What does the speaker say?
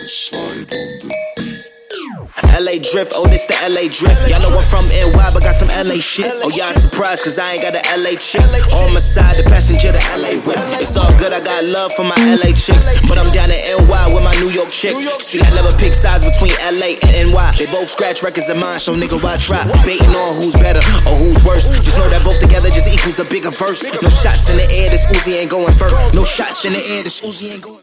Slide on the beat. LA drift, oh this the LA drift. Y'all know I'm from NY but got some LA shit. Oh y'all surprised cause I ain't got a LA chick. On my side, the passenger, the LA whip. It's all good, I got love for my LA chicks, but I'm down in NY with my New York chick. See, I never pick sides between LA and NY. They both scratch records of mine, so nigga why try? Baiting on who's better or who's worse. Just know that both together just equals a bigger verse. No shots in the air, this Uzi ain't going first. No shots in the air, this Uzi ain't going.